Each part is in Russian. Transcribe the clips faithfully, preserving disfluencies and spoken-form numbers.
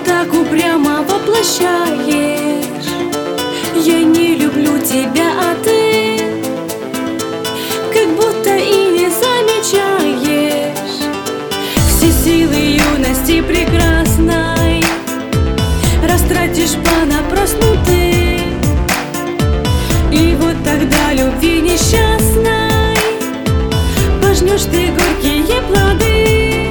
так упрямо воплощаешь. Я не люблю тебя, а ты как будто и не замечаешь. Все силы юности прекрасной растратишь понапрасну ты. И вот тогда любви несчастной пожнешь ты горькие плоды.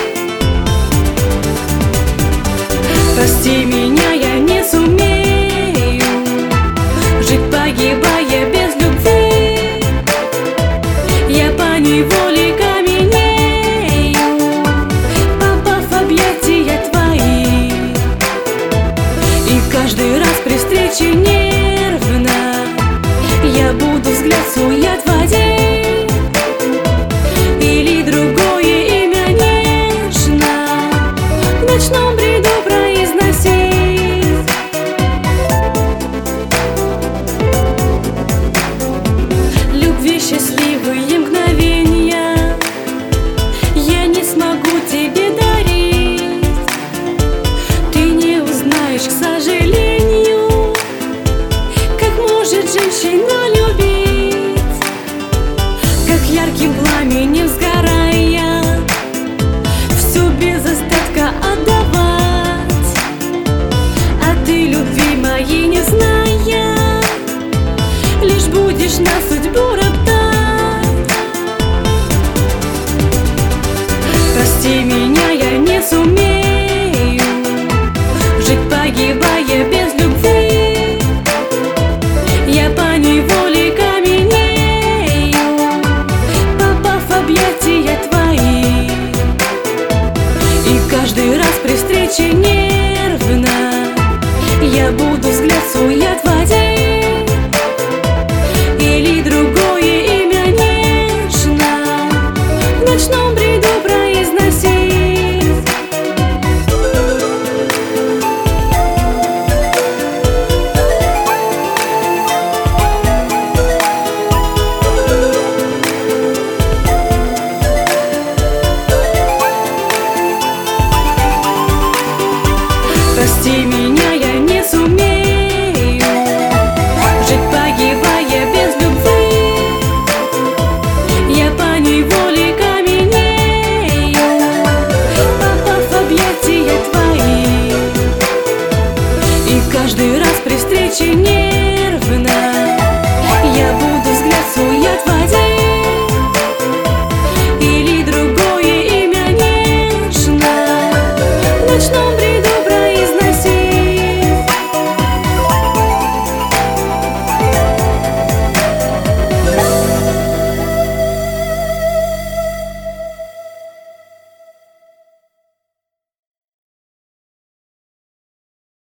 Прости меня, я не сумею жить, погибая без любви. Я поневоле каменею, попав в объятия твои. И каждый раз при встрече нервно я буду взгляд свой отводить. Или другое имя нежно в ночном бреду произносить. Любви счастливые мгновенья я не смогу тебе дарить. Ты не узнаешь, к сожалению, как может женщина любить. Как ярким пламенем сгорая, все без остатка отдавать. А ты любви моей не зная, лишь будешь на судьбу роптать. Прости меня, я не сумею жить, погибая без любви. Я поневоле каменею, попав в объятия твои. И каждый раз при встрече нервно я буду взгляд свой отводить. Или другое имя нежно в ночном бреду произносить. Прости меня.